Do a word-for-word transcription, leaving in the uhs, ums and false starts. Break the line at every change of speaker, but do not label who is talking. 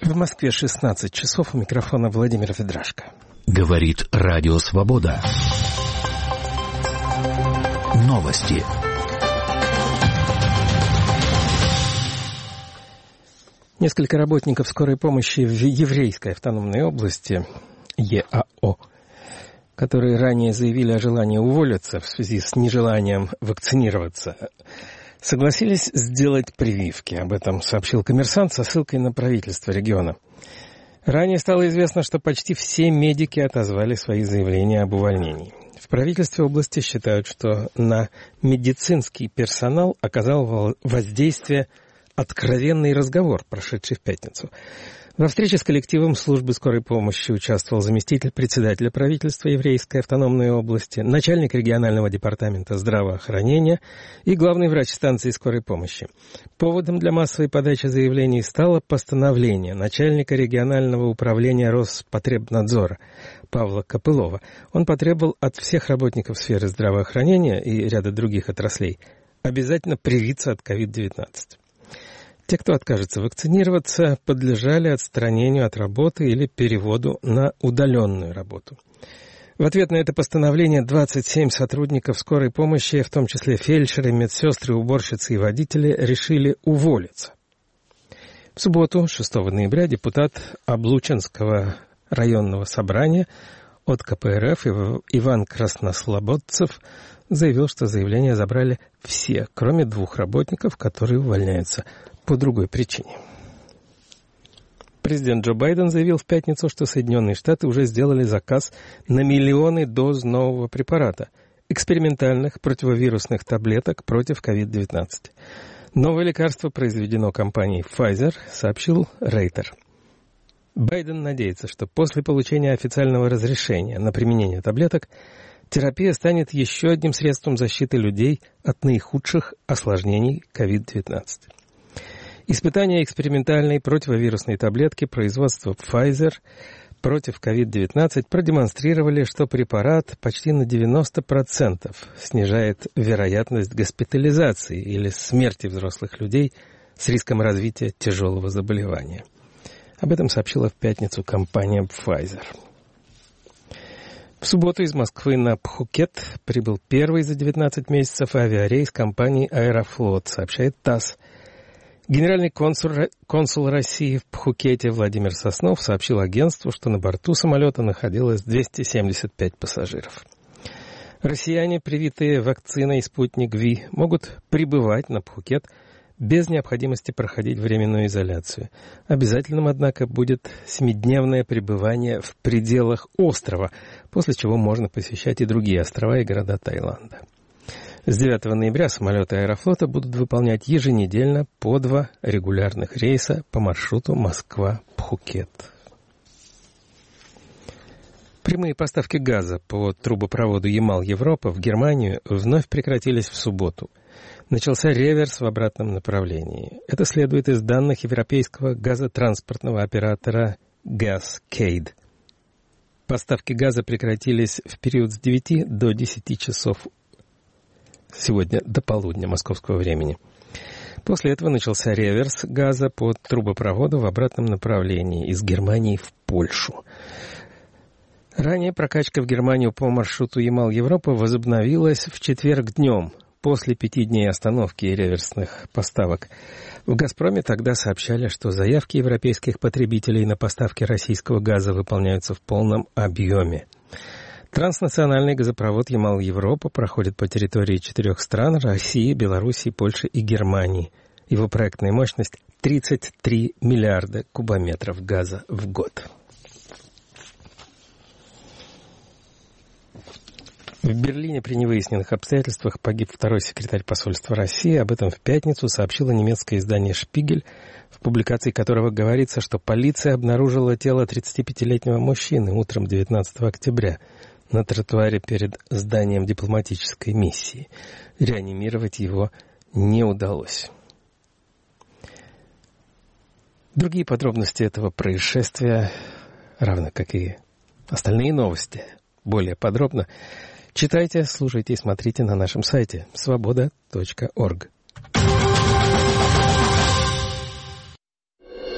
В Москве шестнадцать часов, у микрофона Владимир Ведрашко.
Говорит Радио Свобода. Новости.
Несколько работников скорой помощи в Еврейской автономной области, ЕАО, которые ранее заявили о желании уволиться в связи с нежеланием вакцинироваться, согласились сделать прививки. Об этом сообщил «Коммерсант» со ссылкой на правительство региона. Ранее стало известно, что почти все медики отозвали свои заявления об увольнении. В правительстве области считают, что на медицинский персонал оказал воздействие откровенный разговор, прошедший в пятницу. Во встрече с коллективом службы скорой помощи участвовал заместитель председателя правительства Еврейской автономной области, начальник регионального департамента здравоохранения и главный врач станции скорой помощи. Поводом для массовой подачи заявлений стало постановление начальника регионального управления Роспотребнадзора Павла Копылова. Он потребовал от всех работников сферы здравоохранения и ряда других отраслей обязательно привиться от ковид девятнадцать. Те, кто откажется вакцинироваться, подлежали отстранению от работы или переводу на удаленную работу. В ответ на это постановление двадцать семь сотрудников скорой помощи, в том числе фельдшеры, медсестры, уборщицы и водители, решили уволиться. В субботу, шестого ноября, депутат Облучинского районного собрания от ка пэ эр эф Иван Краснослободцев заявил, что заявление забрали все, кроме двух работников, которые увольняются по другой причине. Президент Джо Байден заявил в пятницу, что Соединенные Штаты уже сделали заказ на миллионы доз нового препарата – экспериментальных противовирусных таблеток против ковид девятнадцать. Новое лекарство произведено компанией Pfizer, сообщил Рейтер. Байден надеется, что после получения официального разрешения на применение таблеток терапия станет еще одним средством защиты людей от наихудших осложнений ковид девятнадцать. Испытания экспериментальной противовирусной таблетки производства Pfizer против ковид девятнадцать продемонстрировали, что препарат почти на девяносто процентов снижает вероятность госпитализации или смерти взрослых людей с риском развития тяжелого заболевания. Об этом сообщила в пятницу компания Pfizer. В субботу из Москвы на Пхукет прибыл первый за девятнадцать месяцев авиарейс компании «Аэрофлот», сообщает ТАСС. Генеральный консул, консул России в Пхукете Владимир Соснов сообщил агентству, что на борту самолета находилось двести семьдесят пять пассажиров. Россияне, привитые вакциной «Спутник Ви», могут прибывать на Пхукет без необходимости проходить временную изоляцию. Обязательным, однако, будет семидневное пребывание в пределах острова, после чего можно посещать и другие острова и города Таиланда. С девятого ноября самолеты «Аэрофлота» будут выполнять еженедельно по два регулярных рейса по маршруту Москва-Пхукет. Прямые поставки газа по трубопроводу Ямал-Европа в Германию вновь прекратились в субботу. Начался реверс в обратном направлении. Это следует из данных европейского газотранспортного оператора Gascade. Поставки газа прекратились в период с девяти до десяти часов сегодня до полудня московского времени. После этого начался реверс газа по трубопроводу в обратном направлении из Германии в Польшу. Ранее прокачка в Германию по маршруту Ямал-Европа возобновилась в четверг днем, после пяти дней остановки и реверсных поставок. В «Газпроме» тогда сообщали, что заявки европейских потребителей на поставки российского газа выполняются в полном объеме. Транснациональный газопровод Ямал-Европа проходит по территории четырех стран – России, Белоруссии, Польши и Германии. Его проектная мощность – тридцать три миллиарда кубометров газа в год. В Берлине при невыясненных обстоятельствах погиб второй секретарь посольства России. Об этом в пятницу сообщило немецкое издание «Шпигель», в публикации которого говорится, что полиция обнаружила тело тридцатипятилетнего мужчины утром девятнадцатого октября на тротуаре перед зданием дипломатической миссии. Реанимировать его не удалось. Другие подробности этого происшествия, равно как и остальные новости, более подробно читайте, слушайте и смотрите на нашем сайте свобода точка орг.